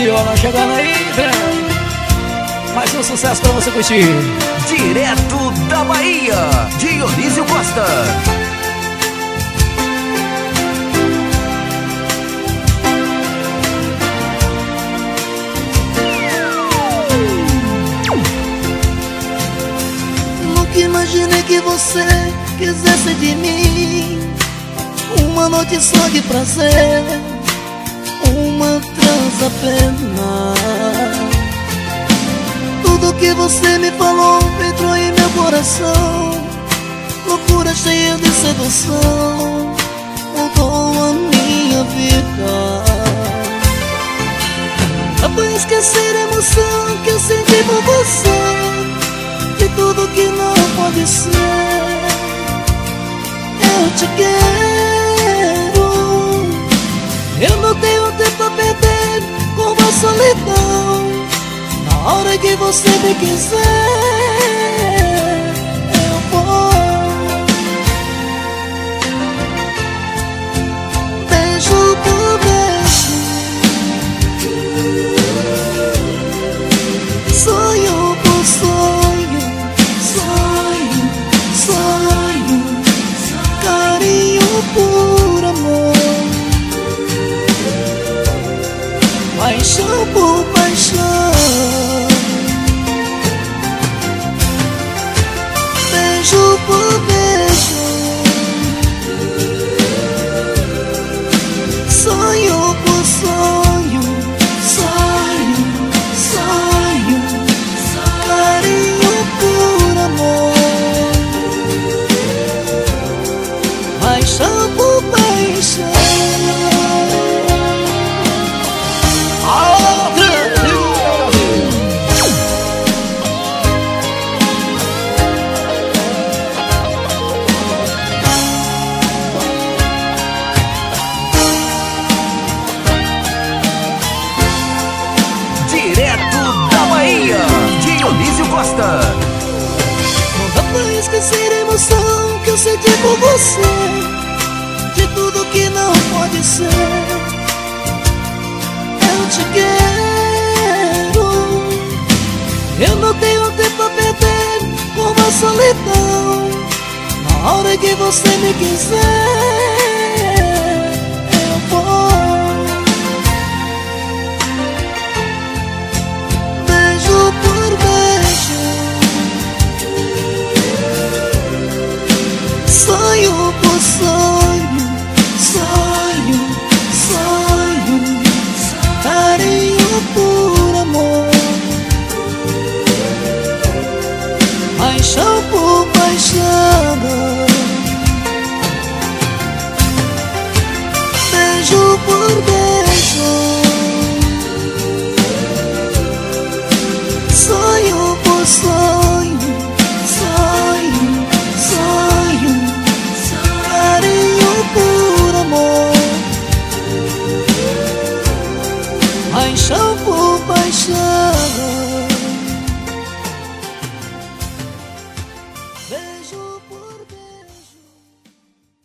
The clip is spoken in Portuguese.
Viola chegando aí, vem. Mais um sucesso pra você curtir. Direto da Bahia, Dionísio Costa. Nunca imaginei que você quisesse de mim uma noite só de prazer, uma transa apenas. Tudo que você me falou entrou em meu coração, loucura cheia de sedução, mudou a minha vida. Dá pra esquecer a emoção que eu senti por você, de tudo que não pode ser. Eu te quero, eu não tenho tempo a perder com a solidão. Na hora que você me quiser, eu vou. Beijo por beijo, sonho por sonho, sonho, sonho, carinho por amor, paixão por paixão. Beijo por beijo, sonho por sonho, sonho, sonho, carinho por amor, paixão por paixão. Costa. Não dá pra esquecer a emoção que eu senti por você, de tudo que não pode ser. Eu te quero, eu não tenho tempo a perder com a solidão. Na hora que você me quiser, eu vou. Beijo por beijo, sonho por sonho, sonho, sonho, carinho por amor, paixão por paixão. Beijo por beijo, sonho por sonho, sonho, sonho, carinho por amor, paixão por paixão.